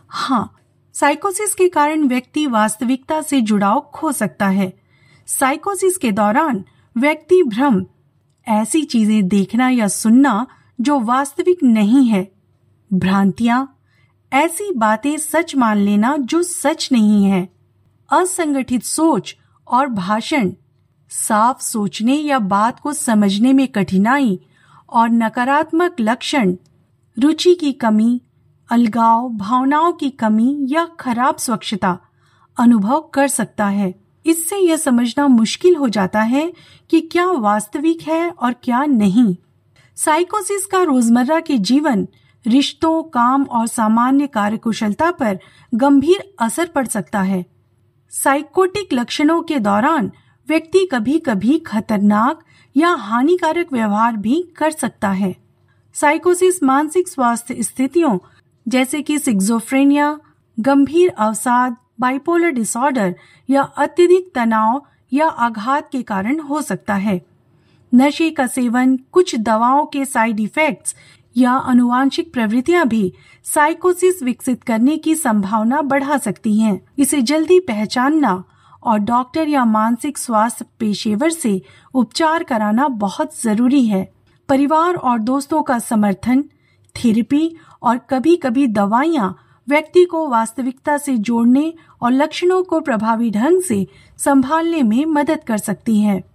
हाँ, साइकोसिस के कारण व्यक्ति वास्तविकता से जुड़ाव खो सकता है। साइकोसिस के दौरान व्यक्ति भ्रम, ऐसी चीजें देखना या सुनना जो वास्तविक नहीं है, भ्रांतियां, ऐसी बातें सच मान लेना जो सच नहीं है, असंगठित सोच और भाषण, साफ सोचने या बात को समझने में कठिनाई और नकारात्मक लक्षण, रुचि की कमी, अलगाव, भावनाओं की कमी या खराब स्वच्छता अनुभव कर सकता है। इससे यह समझना मुश्किल हो जाता है कि क्या वास्तविक है और क्या नहीं। साइकोसिस का रोजमर्रा के जीवन, रिश्तों, काम और सामान्य कार्यकुशलता पर गंभीर असर पड़ सकता है। साइकोटिक लक्षणों के दौरान व्यक्ति कभी कभी खतरनाक या हानिकारक व्यवहार भी कर सकता है। साइकोसिस मानसिक स्वास्थ्य स्थितियों जैसे कि सिक्सोफ्रेनिया, गंभीर अवसाद, बाइपोलर डिसऑर्डर या अत्यधिक तनाव या आघात के कारण हो सकता है। नशे का सेवन, कुछ दवाओं के साइड इफेक्ट्स या आनुवांशिक प्रवृत्तियां भी साइकोसिस विकसित करने की संभावना बढ़ा सकती हैं। इसे जल्दी पहचानना और डॉक्टर या मानसिक स्वास्थ्य पेशेवर से उपचार कराना बहुत जरूरी है। परिवार और दोस्तों का समर्थन, थेरेपी और कभी-कभी दवाइयां व्यक्ति को वास्तविकता से जोड़ने और लक्षणों को प्रभावी ढंग से संभालने में मदद कर सकती हैं।